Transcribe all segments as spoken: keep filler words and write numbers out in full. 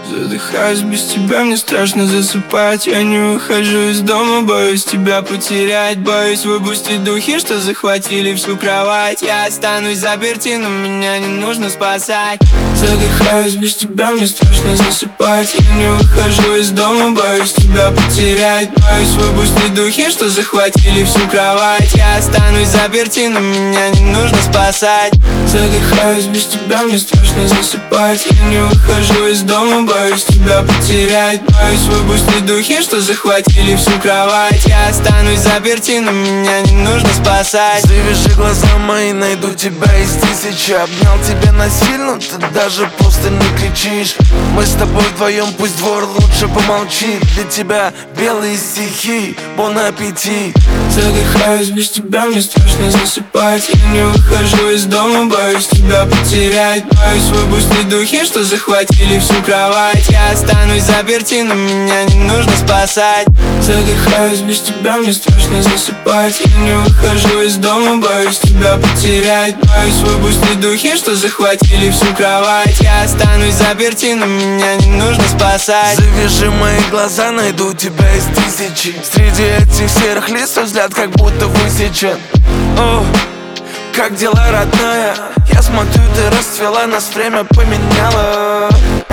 Задыхаюсь без тебя, мне страшно засыпать. Я не выхожу из дома, боюсь тебя потерять. Боюсь выпустить духи, что захватили всю кровать. Я останусь заперти, но меня не нужно спасать. Задыхаюсь без тебя, мне страшно засыпать. Я не выхожу из дома, боюсь тебя потерять. Боюсь выпустить духи, что захватили всю кровать. Я останусь заперти, но меня не нужно спасать. Задыхаюсь без тебя, мне страшно засыпать. Я не выхожу из дома, боюсь тебя потерять. Боюсь выпустить духи, что захватили всю кровать. Я останусь заперти, но меня не нужно спасать. Завяжи глаза мои, найду тебя из тысячи. Обнял тебя насильно, ты даже просто не кричишь. Мы с тобой вдвоем, пусть двор лучше помолчит. Для тебя белые стихи, бон аппетит. Задыхаюсь без тебя, мне страшно засыпать. Я не выхожу из дома, боюсь тебя потерять. Боюсь выпустить духи, что захватили всю кровать. Я останусь заперти, но меня не нужно спасать. Задыхаюсь без тебя, мне страшно засыпать. Я не выхожу из дома, боюсь тебя потерять. Боюсь выпустить духи, что захватили всю кровать. Я останусь заперти, но меня не нужно спасать. Завяжи мои глаза, найду тебя из тысячи. Среди этих серых листьев взгляд как будто высечен. О, как дела, родная? Я смотрю, ты расцвела, нас время поменяло.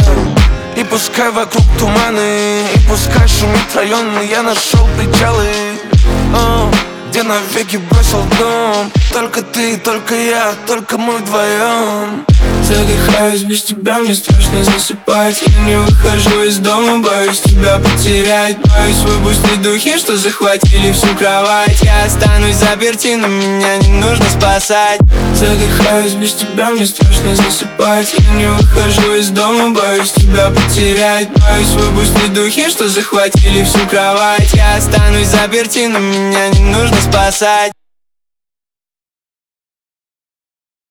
И пускай вокруг туманы, и пускай шумит район, но я нашел причалы. О, где навеки бросил дом. Только ты, только я, только мы вдвоем. Задыхаюсь без тебя, мне страшно засыпать. Я не выхожу из дома, боюсь тебя потерять. Боюсь выпустить духи, что захватили всю кровать. Я останусь заперти, но меня не нужно спасать. Задыхаюсь без тебя, мне страшно засыпать. Я не выхожу из дома, боюсь тебя потерять. Боюсь выпустить духи, что захватили всю кровать. Я останусь заперти, но меня не нужно спасать.